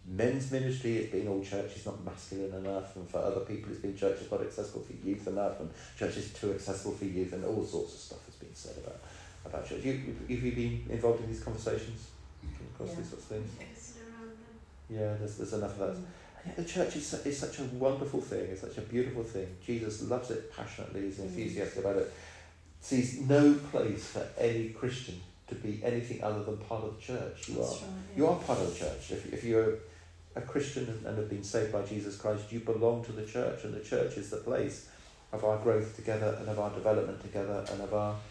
men's ministry, it's been all church is not masculine enough, and for other people it's been church is not accessible for youth enough, and church is too accessible for youth, and all sorts of stuff has been said about about church. You, have you been involved in these conversations? Come across Yeah. these sorts of things? Yes, around them. Yeah, there's, there's enough of that. Mm. And yet the church is, su- is such a wonderful thing, it's such a beautiful thing. Jesus loves it passionately, he's enthusiastic about it. Sees no place for any Christian to be anything other than part of the church. You That's are right, yeah. you are part of the church. If, if you're a Christian and, and have been saved by Jesus Christ, you belong to the church, and the church is the place of our growth together and of our development together and of our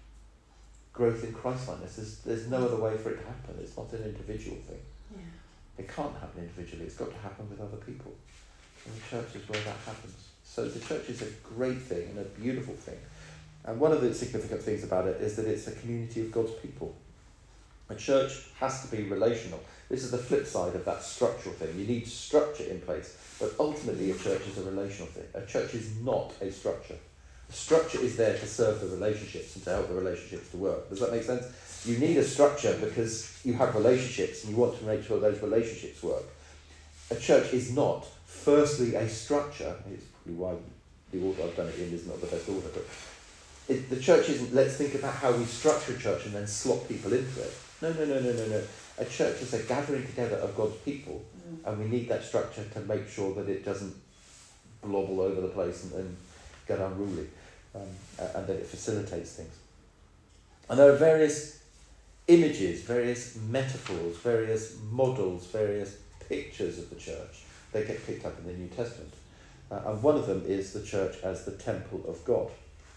growth in Christ-likeness. There's, there's no other way for it to happen. It's not an individual thing. Yeah. It can't happen individually. It's got to happen with other people. And the church is where that happens. So the church is a great thing and a beautiful thing. And one of the significant things about it is that it's a community of God's people. A church has to be relational. This is the flip side of that structural thing. You need structure in place, but ultimately a church is a relational thing. A church is not a structure. The structure is there to serve the relationships and to help the relationships to work. Does that make sense? You need a structure because you have relationships and you want to make sure those relationships work. A church is not, firstly, a structure. It's probably why the order I've done it in is not the best order, but it, the church isn't, let's think about how we structure a church and then slot people into it. No, no, no, no, no, no. A church is a gathering together of God's people, Mm. and we need that structure to make sure that it doesn't blob all over the place and, and get unruly, um, and that it facilitates things. And there are various images, various metaphors, various models, various pictures of the church. They get picked up in the New Testament. Uh, and one of them is the church as the temple of God,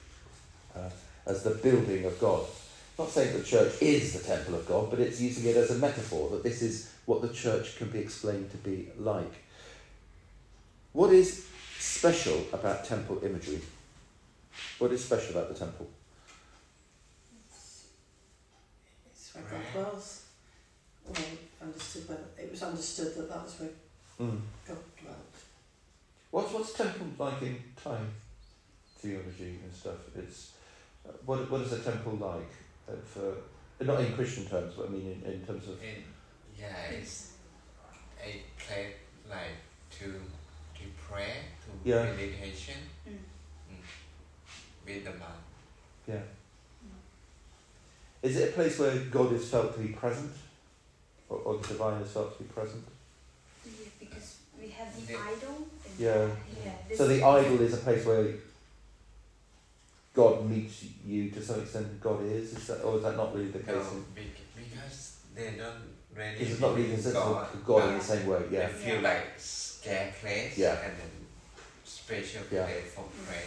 uh, as the building of God. Not saying the church is the temple of God, but it's using it as a metaphor, that this is what the church can be explained to be like. What is special about temple imagery? What is special about the temple? It's, it's where God dwells. Well, understood where, it was understood that that was where Mm. God dwelt. What's what's temple like in Thai theology and stuff? It's uh, what what is a temple like uh, for not in Christian terms, but I mean in, in terms of In, yeah, it's a place like to to pray, to Yeah. meditation Mm. mm, with the mind. yeah. Is it a place where God is felt to be present, or, or the divine is felt to be present? Yeah, because we have the Yeah. idol. And Yeah. yeah this So the idol is a place where God meets you to some extent. And God is, is that, or is that not really the case? No, in, bec- because they don't really Is it not really believe accessible God, to God in but the same way? Yeah. They feel like scare place Yeah. and then special Yeah. place for prayer.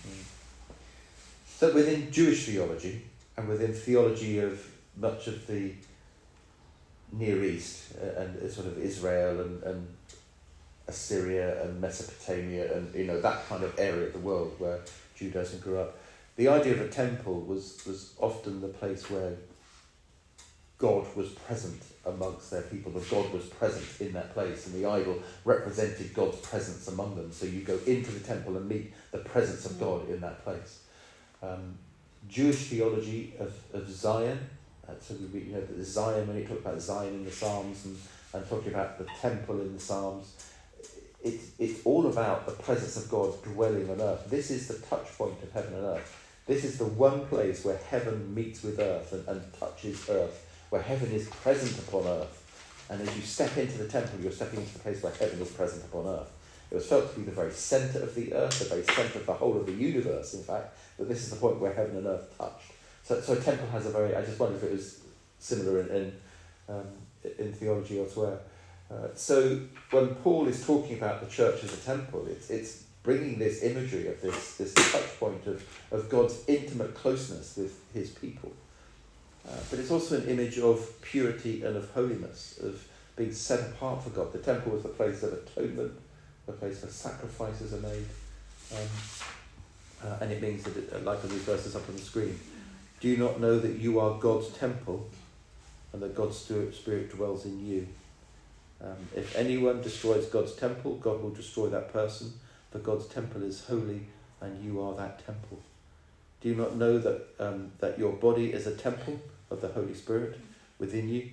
So within Jewish theology and within theology of much of the Near East uh, and uh, sort of Israel and, and Assyria and Mesopotamia and you know that kind of area of the world where Judaism grew up, the idea of a temple was, was often the place where God was present amongst their people. The God was present in that place, and the idol represented God's presence among them. So you go into the temple and meet the presence of God in that place. Um, Jewish theology of, of Zion, uh, so we, you know, the Zion, when you talk about Zion in the Psalms and, and talking about the temple in the Psalms, it, it's all about the presence of God dwelling on earth. This is the touch point of heaven and earth. This is the one place where heaven meets with earth and, and touches earth, where heaven is present upon earth. And as you step into the temple, you're stepping into the place where heaven is present upon earth. It was felt to be the very centre of the earth, the very centre of the whole of the universe, in fact, but this is the point where heaven and earth touched. So, so a temple has a very, I just wonder if it was similar in, in, um, in theology elsewhere. Uh, so when Paul is talking about the church as a temple, it's, it's bringing this imagery of this, this touch point of, of God's intimate closeness with his people. Uh, but it's also an image of purity and of holiness, of being set apart for God. The temple was the place of atonement, the place where sacrifices are made. Um, uh, and it means that, it, like on these verses up on the screen, do you not know that you are God's temple and that God's Spirit dwells in you? Um, if anyone destroys God's temple, God will destroy that person, for God's temple is holy and you are that temple. Do you not know that um, that your body is a temple of the Holy Spirit within you,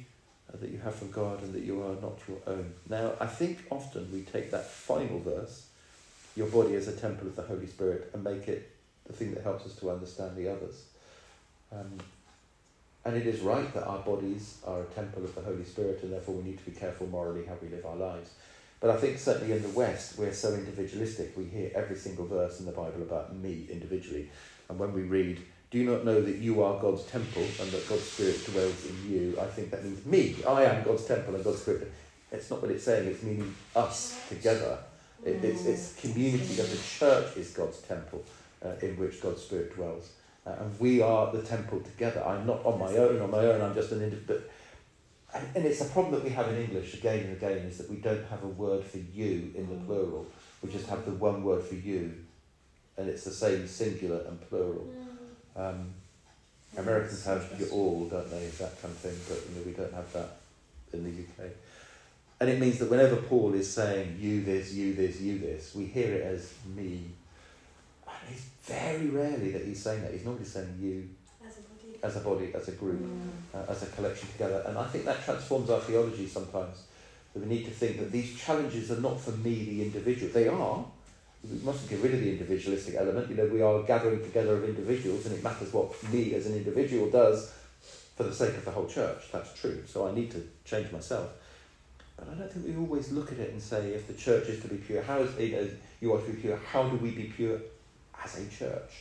uh, that you have from God and that you are not your own. Now, I think often we take that final verse, your body as a temple of the Holy Spirit, and make it the thing that helps us to understand the others. Um, and it is right that our bodies are a temple of the Holy Spirit, and therefore we need to be careful morally how we live our lives. But I think certainly in the West, we're so individualistic. We hear every single verse in the Bible about me individually. And when we read, do you not know that you are God's temple and that God's Spirit dwells in you? I think that means me. I am God's temple and God's Spirit. It's not what it's saying. It's meaning us together. It, it's, it's community, that the church is God's temple uh, in which God's Spirit dwells. Uh, and we are the temple together. I'm not on my own. On my own, I'm just an individual. And, and it's a problem that we have in English again and again, is that we don't have a word for you in the plural. We just have the one word for you. And it's the same singular and plural. Um, Americans have you all, don't they? That kind of thing. But you know, we don't have that in the U K. And it means that whenever Paul is saying you this, you this, you this, we hear it as me. And it's very rarely that he's saying that. He's normally saying you As a body. as a body, as a group, Mm. uh, as a collection together. And I think that transforms our theology sometimes. That we need to think that these challenges are not for me, the individual. They are. We mustn't get rid of the individualistic element. You know, we are gathering together of individuals, and it matters what me as an individual does for the sake of the whole church. That's true. So I need to change myself. But I don't think we always look at it and say, if the church is to be pure, how is, you know, you are to be pure, how do we be pure as a church?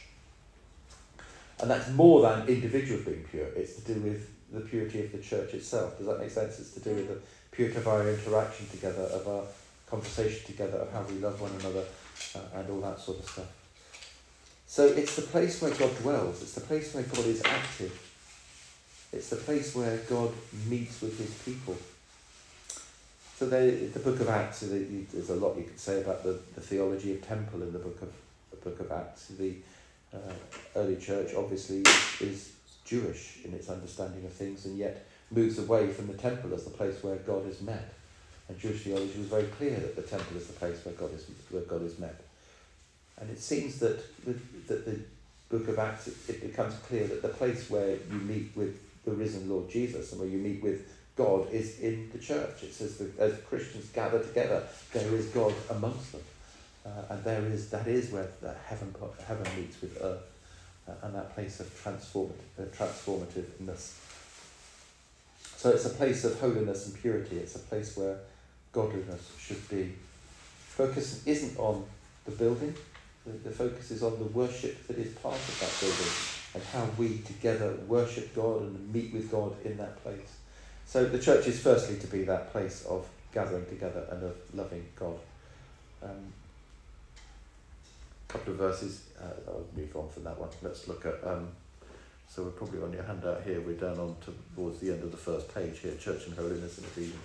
And that's more than individuals being pure. It's to do with the purity of the church itself. Does that make sense? It's to do with the purity of our interaction together, of our conversation together, of how we love one another, uh, and all that sort of stuff. So it's the place where God dwells. It's the place where God is active. It's the place where God meets with his people. So they, the book of Acts, there's a lot you could say about the, the theology of temple in the book of the book of Acts. The uh, early church obviously is, is Jewish in its understanding of things, and yet moves away from the temple as the place where God is met. And Jewish theology was very clear that the temple is the place where God is where God is met. And it seems that with that the book of Acts, it, it becomes clear that the place where you meet with the risen Lord Jesus and where you meet with God is in the church. It says that as Christians gather together, there is God amongst them, uh, and there is that is where that heaven heaven meets with earth, uh, and that place of transformative uh, transformativeness. So it's a place of holiness and purity. It's a place where godliness should be. Focus isn't on the building. The, the focus is on the worship that is part of that building, and how we together worship God and meet with God in that place. So the church is firstly to be that place of gathering together and of loving God. Um, a couple of verses, uh, I'll move on from that one. Let's look at, um, so we're probably on your handout here, we're down on to, towards the end of the first page here, Church and Holiness in Ephesians.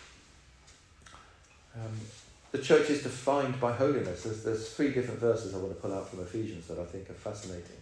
Um, the church is defined by holiness. There's, there's three different verses I want to pull out from Ephesians that I think are fascinating.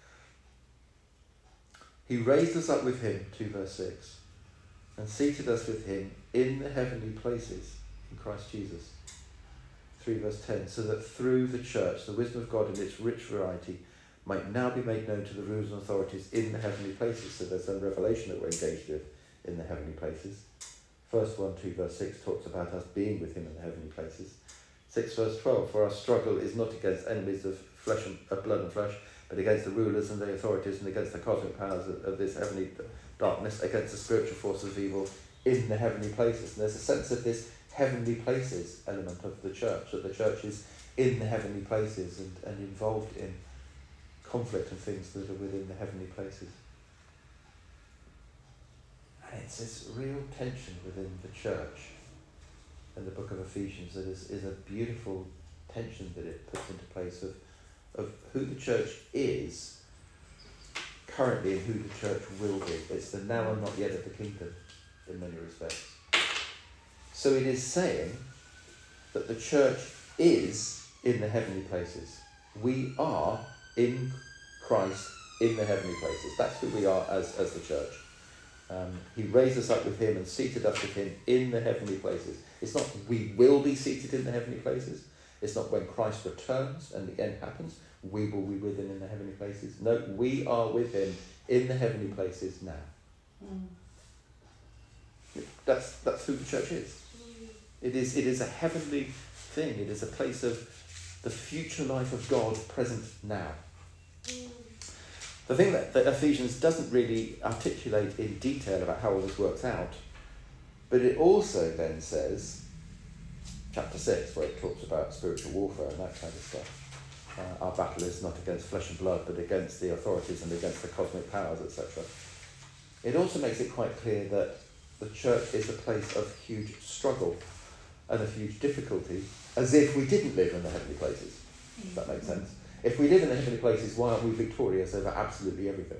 He raised us up with him, two verse six, and seated us with him in the heavenly places in Christ Jesus. three verse ten, so that through the church, the wisdom of God in its rich variety might now be made known to the rulers and authorities in the heavenly places. So there's some revelation that we're engaged with in the heavenly places. First one, two verse six talks about us being with him in the heavenly places. six verse twelve, for our struggle is not against enemies of flesh and of blood and flesh, but against the rulers and the authorities and against the cosmic powers of, of this heavenly darkness, against the spiritual forces of evil in the heavenly places. And there's a sense of this heavenly places element of the church, that the church is in the heavenly places and, and involved in conflict and things that are within the heavenly places. And it's this real tension within the church in the book of Ephesians that is, is a beautiful tension that it puts into place of, of who the church is currently and who the church will be. It's the now and not yet of the kingdom in many respects. So it is saying that the church is in the heavenly places. We are in Christ in the heavenly places. That's who we are as, as the church. Um, he raised us up with him and seated us with him in the heavenly places. It's not we will be seated in the heavenly places. It's not when Christ returns and the end happens, we will be with him in the heavenly places. No, we are with him in the heavenly places now. Mm. That's that's who the church is. It is it is a heavenly thing. It is a place of the future life of God present now. The thing that, that Ephesians doesn't really articulate in detail about how all this works out, but it also then says, chapter six, where it talks about spiritual warfare and that kind of stuff. Uh, our battle is not against flesh and blood, but against the authorities and against the cosmic powers, et cetera. It also makes it quite clear that the church is a place of huge struggle and of huge difficulty, as if we didn't live in the heavenly places. Does that make sense? If we live in the heavenly places, why aren't we victorious over absolutely everything?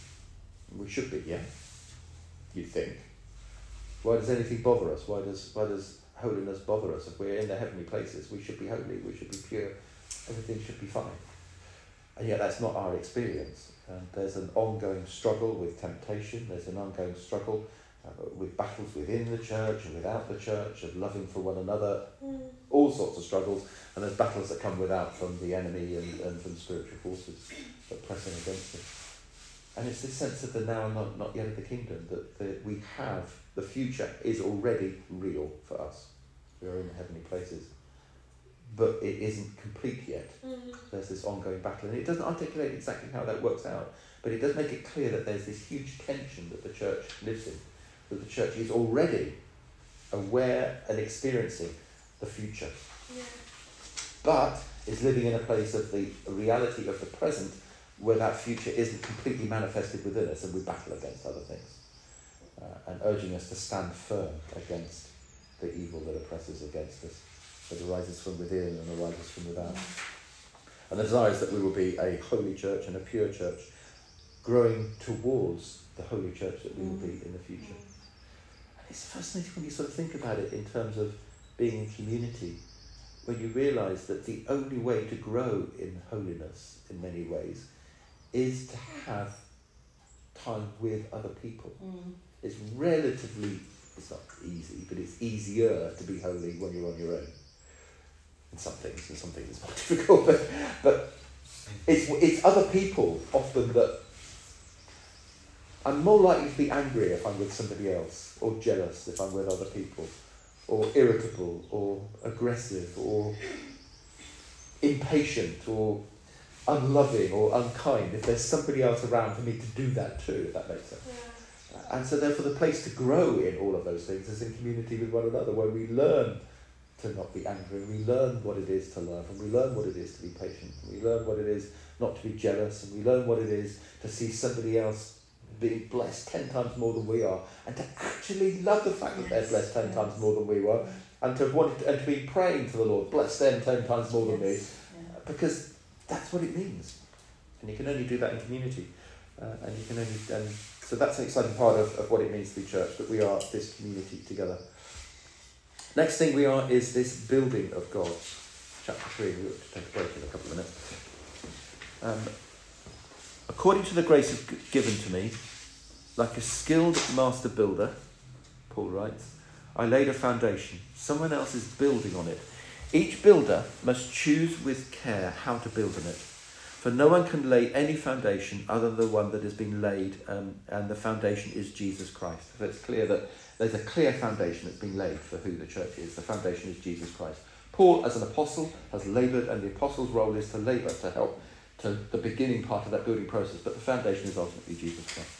We should be, yeah? You'd think. Why does anything bother us? Why does why does holiness bother us? If we're in the heavenly places, we should be holy, we should be pure, everything should be fine. And yet that's not our experience. And there's an ongoing struggle with temptation, there's an ongoing struggle uh, with battles within the church and without the church, of loving for one another, mm. all sorts of struggles, and there's battles that come without from the enemy and, and from spiritual forces that pressing against it. And it's this sense of the now and not, not yet of the kingdom, that the, we have, the future is already real for us. We are in the heavenly places. But it isn't complete yet. Mm-hmm. There's this ongoing battle, and it doesn't articulate exactly how that works out, but it does make it clear that there's this huge tension that the church lives in, that the church is already aware and experiencing the future, yeah. but is living in a place of the reality of the present, where that future isn't completely manifested within us, and we battle against other things, uh, and urging us to stand firm against the evil that oppresses against us, that arises from within and arises from without. And the desire is that we will be a holy church and a pure church, growing towards the holy church that we will be in the future. And it's fascinating when you sort of think about it in terms of being in community, when you realise that the only way to grow in holiness, in many ways, is to have time with other people. Mm. It's relatively, it's not easy, but it's easier to be holy when you're on your own. In some things, and some things it's more difficult, but, but it's it's other people often that I'm more likely to be angry if I'm with somebody else, or jealous if I'm with other people, or irritable, or aggressive, or impatient, or unloving, or unkind, if there's somebody else around for me to do that too, if that makes sense. Yeah. And so therefore the place to grow in all of those things is in community with one another, where we learn to not be angry, we learn what it is to love, and we learn what it is to be patient, and we learn what it is not to be jealous, and we learn what it is to see somebody else being blessed ten times more than we are, and to actually love the fact that they're blessed ten yes. times more than we were, and to want to, and to be praying to the Lord, bless them ten times more yes. than me, yeah. because that's what it means, and you can only do that in community, uh, and you can only, and so that's an exciting part of, of what it means to be church, that we are this community together. Next thing we are is this building of God. Chapter three, we ought to take a break in a couple of minutes. Um, According to the grace given to me, like a skilled master builder, Paul writes, I laid a foundation. Someone else is building on it. Each builder must choose with care how to build on it. For no one can lay any foundation other than the one that has been laid, um, and the foundation is Jesus Christ. So it's clear that there's a clear foundation that's been laid for who the church is. The foundation is Jesus Christ. Paul, as an apostle, has laboured, and the apostle's role is to labour to help to the beginning part of that building process, but the foundation is ultimately Jesus Christ.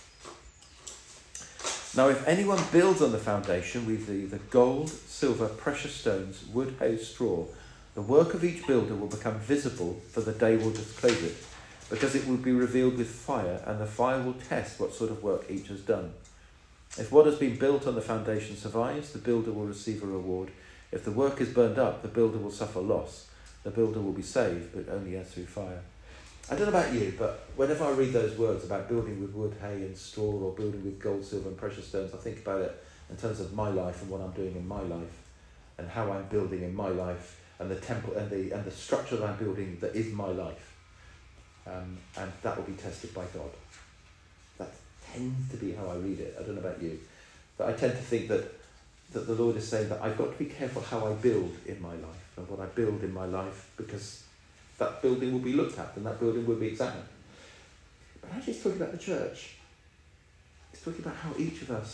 Now, if anyone builds on the foundation with either gold, silver, precious stones, wood, hay, straw, the work of each builder will become visible, for the day will disclose it, because it will be revealed with fire, and the fire will test what sort of work each has done. If what has been built on the foundation survives, the builder will receive a reward. If the work is burned up, the builder will suffer loss. The builder will be saved, but only as through fire. I don't know about you, but whenever I read those words about building with wood, hay and straw, or building with gold, silver and precious stones, I think about it in terms of my life and what I'm doing in my life, and how I'm building in my life, and the temple and the and the structure that I'm building that is my life. Um, and that will be tested by God. That tends to be how I read it. I don't know about you, but I tend to think that that the Lord is saying that I've got to be careful how I build in my life, and what I build in my life, because that building will be looked at, and that building will be examined. But actually it's talking about the church. It's talking about how each of us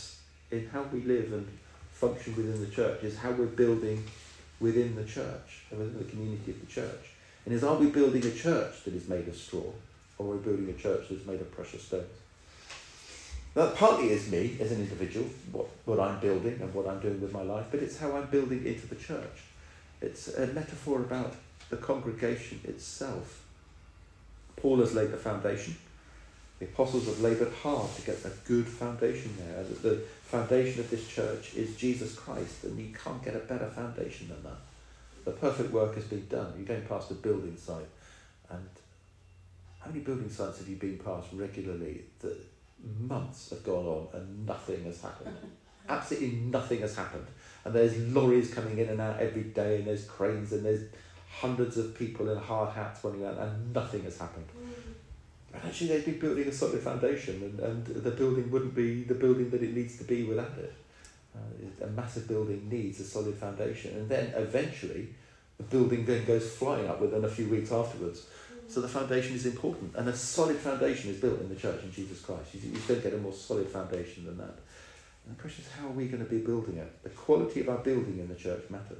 in how we live and function within the church is how we're building within the church, and within the community of the church. And is, are we building a church that is made of straw, or are we building a church that is made of precious stones? That partly is me as an individual, what, what I'm building and what I'm doing with my life, but it's how I'm building into the church. It's a metaphor about the congregation itself. Paul has laid the foundation. The apostles have laboured hard to get a good foundation there. That the foundation of this church is Jesus Christ, and you can't get a better foundation than that. The perfect work has been done. You're going past a building site, and how many building sites have you been past regularly that months have gone on and nothing has happened? Absolutely nothing has happened. And there's lorries coming in and out every day, and there's cranes, and there's hundreds of people in hard hats running around, and nothing has happened. And actually they'd be building a solid foundation, and, and the building wouldn't be the building that it needs to be without it. Uh, a massive building needs a solid foundation, and then eventually the building then goes flying up within a few weeks afterwards. So the foundation is important, and a solid foundation is built in the church in Jesus Christ. You, you don't get a more solid foundation than that. And the question is, how are we going to be building it? The quality of our building in the church matters.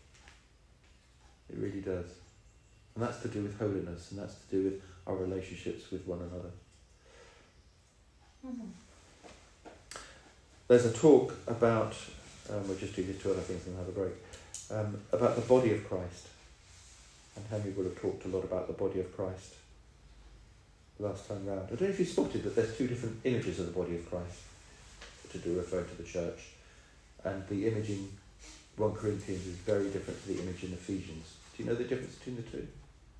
It really does. And that's to do with holiness, and that's to do with our relationships with one another. Mm-hmm. There's a talk about, um, we'll just do these two other things and have a break, um, about the body of Christ. And Henry will have talked a lot about the body of Christ last time round. I don't know if you spotted that there's two different images of the body of Christ to do refer to the church. And the image in First Corinthians is very different to the image in Ephesians. Do you know the difference between the two?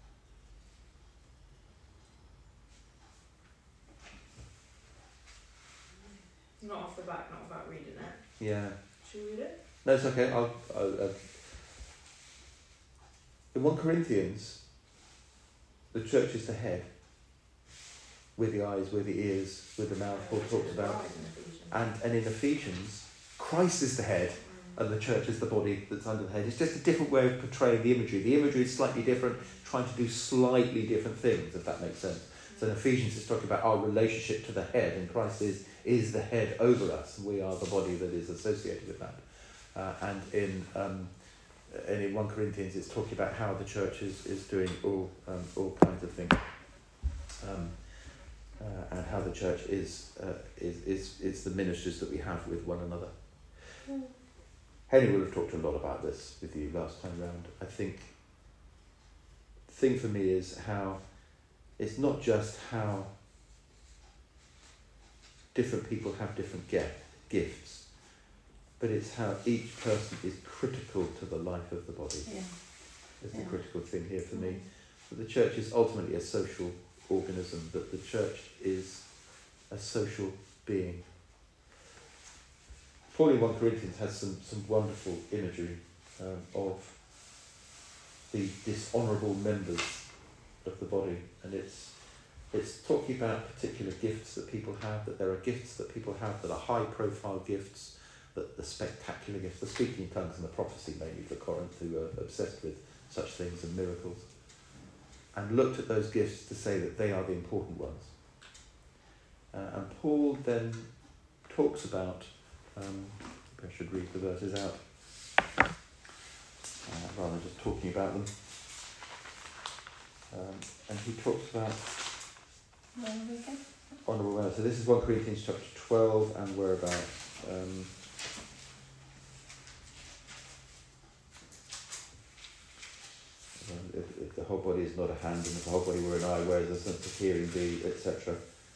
Not off the back, not about reading it. Yeah. Should we read it? No, it's okay. I'll, I'll, uh, in First Corinthians, the church is the head. With the eyes, with the ears, with the mouth, Paul talks about. And, and in Ephesians, Christ is the head, and the church is the body that's under the head. It's just a different way of portraying the imagery. The imagery is slightly different, trying to do slightly different things, if that makes sense. So in Ephesians, it's talking about our relationship to the head, and Christ is, is the head over us, and we are the body that is associated with that. Uh, and in um, and in First Corinthians, it's talking about how the church is, is doing all um, all kinds of things, um, uh, and how the church is uh, is is is the ministries that we have with one another. Mm. Henry will have talked a lot about this with you last time round. I think the thing for me is how it's not just how different people have different get, gifts, but it's how each person is critical to the life of the body. Yeah. Is Yeah. the critical thing here for me. That the church is ultimately a social organism, that the church is a social being. Paul in First Corinthians has some, some wonderful imagery um, of the dishonourable members of the body, and it's it's talking about particular gifts that people have, that there are gifts that people have that are high profile gifts, that the spectacular gifts, the speaking in tongues and the prophecy mainly for Corinth, who are obsessed with such things and miracles, and looked at those gifts to say that they are the important ones. Uh, and Paul then talks about, um, maybe I should read the verses out, uh, rather than just talking about them. Um, and he talks about honourable members. So this is First Corinthians chapter twelve, and we're about um, if, if the whole body is not a hand, and if the whole body were an eye, where does the sense of hearing be, et cetera.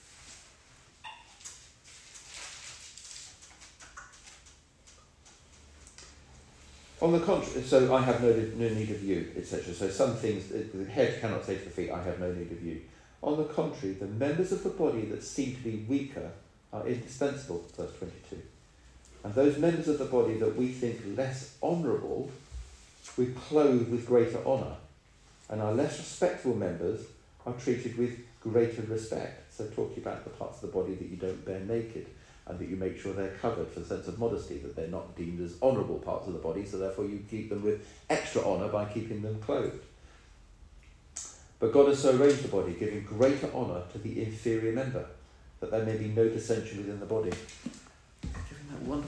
On the contrary, so I have no, no need of you, et cetera. So some things, the head cannot say to the feet, I have no need of you. On the contrary, the members of the body that seem to be weaker are indispensable, verse twenty-two. And those members of the body that we think less honourable, we clothe with greater honour. And our less respectable members are treated with greater respect. So talking about the parts of the body that you don't bear naked, and that you make sure they're covered for the sense of modesty, that they're not deemed as honourable parts of the body, so therefore you keep them with extra honour by keeping them clothed. But God has so arranged the body, giving greater honour to the inferior member, that there may be no dissension within the body. Giving that wonderful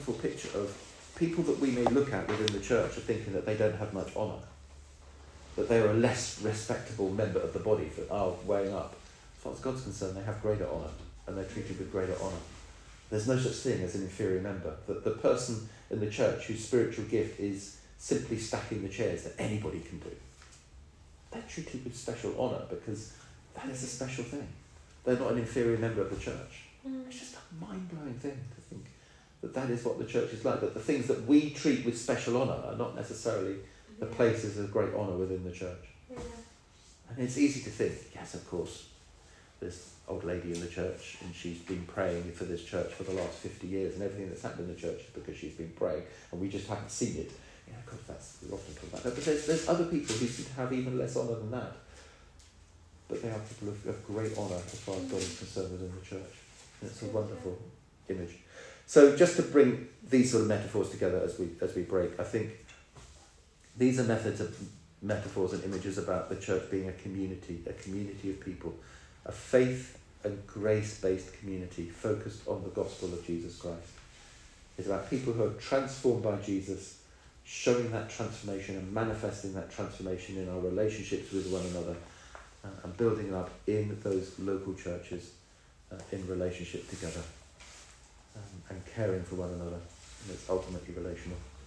wonderful picture of people that we may look at within the church are thinking that they don't have much honour, that they are a less respectable member of the body for our weighing up. As far as God's concerned, they have greater honour, and they're treated with greater honour. There's no such thing as an inferior member. That the person in the church whose spiritual gift is simply stacking the chairs that anybody can do, they're treated with special honour because that is a special thing. They're not an inferior member of the church. Mm. It's just a mind-blowing thing to think that that is what the church is like, that the things that we treat with special honour are not necessarily the places of great honour within the church. Yeah. And it's easy to think, yes, of course, this old lady in the church and she's been praying for this church for the last fifty years and everything that's happened in the church is because she's been praying and we just haven't seen it. You know, of course, that's, we often talk about that. But there's, there's other people who seem to have even less honour than that. But they are people of, of great honour as far as God is concerned within the church. And it's a wonderful image. So just to bring these sort of metaphors together as we as we break, I think these are methods of metaphors and images about the church being a community, a community of people, a faith and grace-based community focused on the gospel of Jesus Christ. It's about people who are transformed by Jesus, showing that transformation and manifesting that transformation in our relationships with one another, uh, and building up in those local churches uh, in relationship together, um, and caring for one another. And it's ultimately relational.